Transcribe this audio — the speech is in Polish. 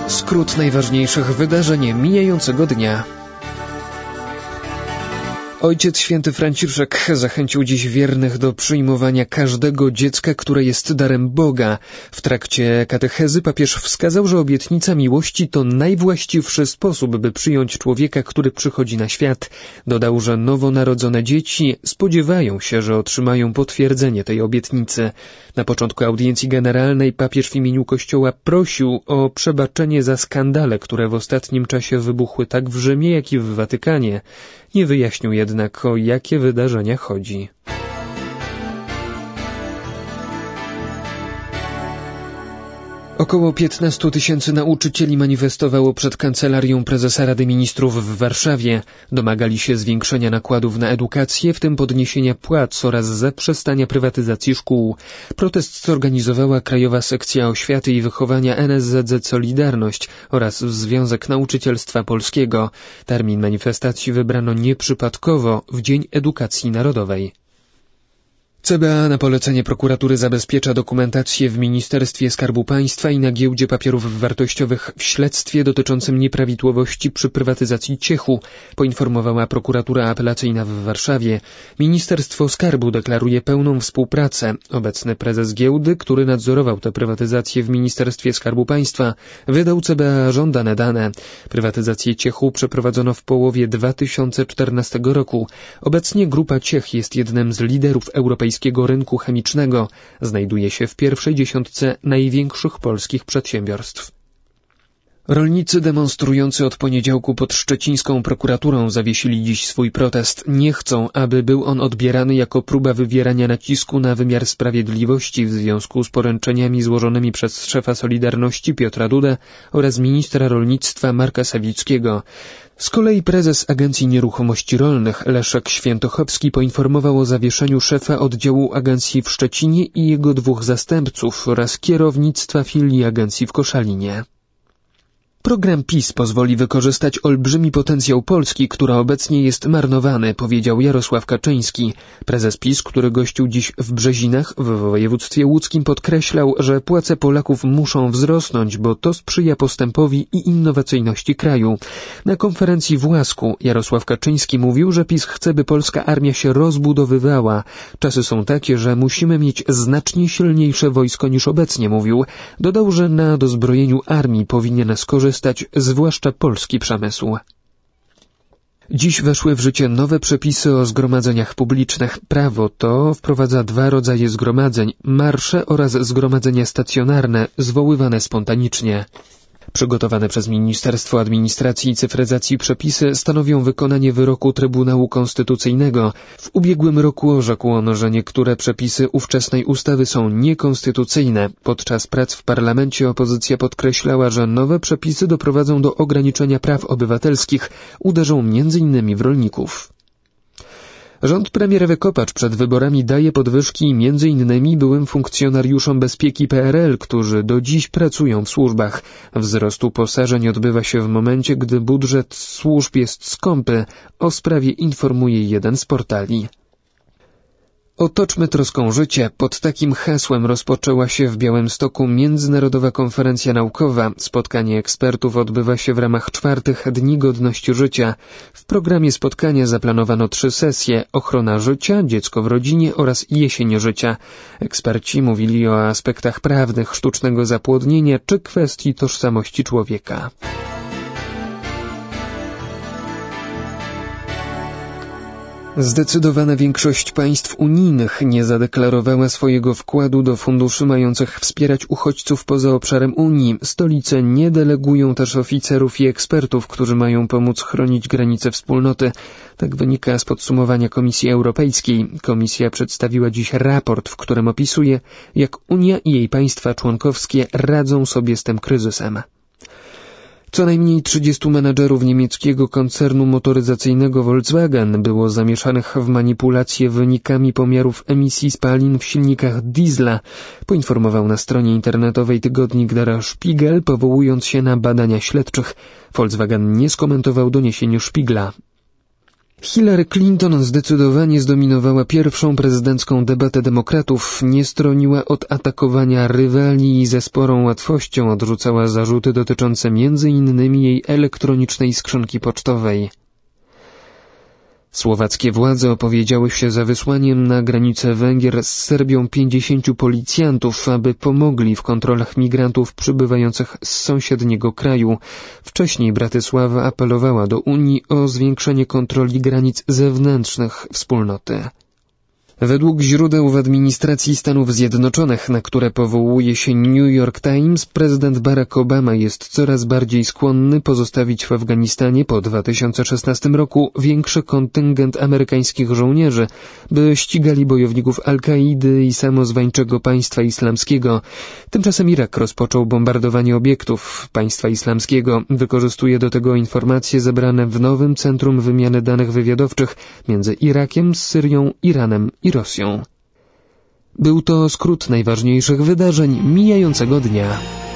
Skrót najważniejszych wydarzeń mijającego dnia. Ojciec Święty Franciszek zachęcił dziś wiernych do przyjmowania każdego dziecka, które jest darem Boga. W trakcie katechezy papież wskazał, że obietnica miłości to najwłaściwszy sposób, by przyjąć człowieka, który przychodzi na świat. Dodał, że nowonarodzone dzieci spodziewają się, że otrzymają potwierdzenie tej obietnicy. Na początku audiencji generalnej papież w imieniu Kościoła prosił o przebaczenie za skandale, które w ostatnim czasie wybuchły tak w Rzymie, jak i w Watykanie. Nie wyjaśnił jednak, o jakie wydarzenia chodzi. Około 15 000 nauczycieli manifestowało przed Kancelarią Prezesa Rady Ministrów w Warszawie. Domagali się zwiększenia nakładów na edukację, w tym podniesienia płac oraz zaprzestania prywatyzacji szkół. Protest zorganizowała Krajowa Sekcja Oświaty i Wychowania NSZZ Solidarność oraz Związek Nauczycielstwa Polskiego. Termin manifestacji wybrano nieprzypadkowo w Dzień Edukacji Narodowej. CBA na polecenie prokuratury zabezpiecza dokumentację w Ministerstwie Skarbu Państwa i na Giełdzie Papierów Wartościowych w śledztwie dotyczącym nieprawidłowości przy prywatyzacji Ciechu, poinformowała prokuratura apelacyjna w Warszawie. Ministerstwo Skarbu deklaruje pełną współpracę. Obecny prezes giełdy, który nadzorował tę prywatyzację w Ministerstwie Skarbu Państwa, wydał CBA żądane dane. Prywatyzację Ciechu przeprowadzono w połowie 2014 roku. Obecnie grupa Ciech jest jednym z liderów europejskiego rynku chemicznego. Znajduje się w pierwszej dziesiątce największych polskich przedsiębiorstw. Rolnicy demonstrujący od poniedziałku pod szczecińską prokuraturą zawiesili dziś swój protest. Nie chcą, aby był on odbierany jako próba wywierania nacisku na wymiar sprawiedliwości w związku z poręczeniami złożonymi przez szefa Solidarności Piotra Dudę oraz ministra rolnictwa Marka Sawickiego. Z kolei prezes Agencji Nieruchomości Rolnych Leszek Świętochowski poinformował o zawieszeniu szefa oddziału agencji w Szczecinie i jego 2 zastępców oraz kierownictwa filii agencji w Koszalinie. Program PiS pozwoli wykorzystać olbrzymi potencjał Polski, który obecnie jest marnowany, powiedział Jarosław Kaczyński. Prezes PiS, który gościł dziś w Brzezinach w województwie łódzkim, podkreślał, że płace Polaków muszą wzrosnąć, bo to sprzyja postępowi i innowacyjności kraju. Na konferencji w Łasku Jarosław Kaczyński mówił, że PiS chce, by polska armia się rozbudowywała. Czasy są takie, że musimy mieć znacznie silniejsze wojsko niż obecnie, mówił. Dodał, że na dozbrojeniu armii powinien skorzystać zwłaszcza polski przemysł. Dziś weszły w życie nowe przepisy o zgromadzeniach publicznych. Prawo to wprowadza 2 rodzaje zgromadzeń, marsze oraz zgromadzenia stacjonarne, zwoływane spontanicznie. Przygotowane przez Ministerstwo Administracji i Cyfryzacji przepisy stanowią wykonanie wyroku Trybunału Konstytucyjnego. W ubiegłym roku orzekł on, że niektóre przepisy ówczesnej ustawy są niekonstytucyjne. Podczas prac w parlamencie opozycja podkreślała, że nowe przepisy doprowadzą do ograniczenia praw obywatelskich, uderzą m.in. w rolników. Rząd premier Ewy Kopacz przed wyborami daje podwyżki m.in. byłym funkcjonariuszom bezpieki PRL, którzy do dziś pracują w służbach. Wzrost uposażeń odbywa się w momencie, gdy budżet służb jest skąpy. O sprawie informuje jeden z portali. Otoczmy troską życie. Pod takim hasłem rozpoczęła się w Białymstoku Międzynarodowa Konferencja Naukowa. Spotkanie ekspertów odbywa się w ramach 4 Dni Godności Życia. W programie spotkania zaplanowano 3 sesje: ochrona życia, dziecko w rodzinie oraz jesień życia. Eksperci mówili o aspektach prawnych sztucznego zapłodnienia czy kwestii tożsamości człowieka. Zdecydowana większość państw unijnych nie zadeklarowała swojego wkładu do funduszy mających wspierać uchodźców poza obszarem Unii. Stolice nie delegują też oficerów i ekspertów, którzy mają pomóc chronić granice wspólnoty. Tak wynika z podsumowania Komisji Europejskiej. Komisja przedstawiła dziś raport, w którym opisuje, jak Unia i jej państwa członkowskie radzą sobie z tym kryzysem. Co najmniej 30 menadżerów niemieckiego koncernu motoryzacyjnego Volkswagen było zamieszanych w manipulacje wynikami pomiarów emisji spalin w silnikach diesla, poinformował na stronie internetowej tygodnik Der Spiegel, powołując się na badania śledczych. Volkswagen nie skomentował doniesień Spiegla. Hillary Clinton zdecydowanie zdominowała pierwszą prezydencką debatę demokratów, nie stroniła od atakowania rywali i ze sporą łatwością odrzucała zarzuty dotyczące m.in. jej elektronicznej skrzynki pocztowej. Słowackie władze opowiedziały się za wysłaniem na granicę Węgier z Serbią 50 policjantów, aby pomogli w kontrolach migrantów przybywających z sąsiedniego kraju. Wcześniej Bratysława apelowała do Unii o zwiększenie kontroli granic zewnętrznych wspólnoty. Według źródeł w administracji Stanów Zjednoczonych, na które powołuje się New York Times, prezydent Barack Obama jest coraz bardziej skłonny pozostawić w Afganistanie po 2016 roku większy kontyngent amerykańskich żołnierzy, by ścigali bojowników Al-Kaidy i samozwańczego Państwa Islamskiego. Tymczasem Irak rozpoczął bombardowanie obiektów Państwa Islamskiego. Wykorzystuje do tego informacje zebrane w nowym centrum wymiany danych wywiadowczych między Irakiem, Syrią, Iranem i Rosją. Był to skrót najważniejszych wydarzeń mijającego dnia.